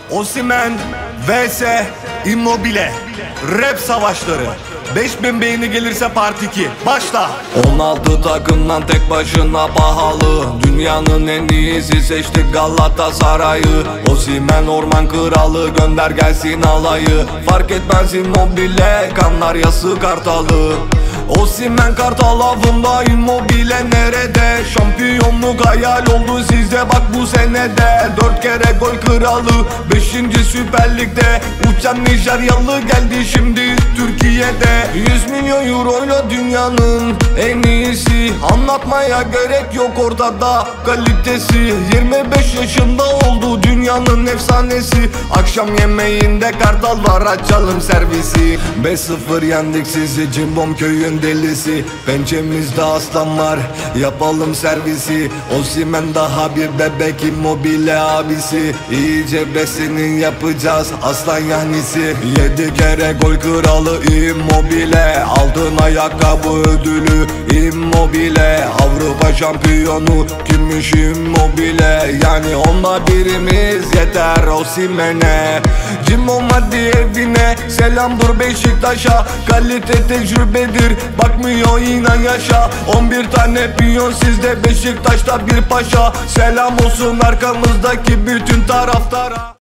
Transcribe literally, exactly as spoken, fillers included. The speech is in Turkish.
Osimhen vs Immobile. Rap savaşları. beş bin beğeni gelirse part iki. Başla. On altı takımdan tek başına pahalı. Dünyanın en iyisi seçtik Galatasaray'ı. Osimhen orman kralı, gönder gelsin alayı. Fark etmez Immobile, kanlar yası Kartalı. Osimhen Kartal avında, Immobile nerede? Şampiyonluk hayal oldu size bak bu senede. Dört kere gol kralı, beşinci Süper Lig'de. Uçan Nijeryalı geldi şimdi Türkiye'de. Yüz milyon euroyla dünyanın en iyisi. Anlatmaya gerek yok ortada kalitesi. Yirmi beş yaşında oldu dünyanın efsanesi. Akşam yemeğinde Kartal var, açalım servisi. Beş sıfır yendik sizi, Cimbom köyün delisi. Pençemizde aslan var, yapalım servisi. Osimhen daha bir bebek, Immobile abisi. İyice besinin yapacağız aslan yanisi. Yedi kere gol kralı Immobile. Altın ayakkabı ödülü Immobile. Avrupa şampiyonu kimmiş Immobile? Yani onda birimiz yeter Osimhen'e. Cimbom hadi evine, selamdır Beşiktaş'a. Kalite tecrübedir, bakmıyor inan yaşa. On bir tane piyon sizde, Beşiktaş'ta bir paşa. Selam olsun arkamızdaki bütün taraftara.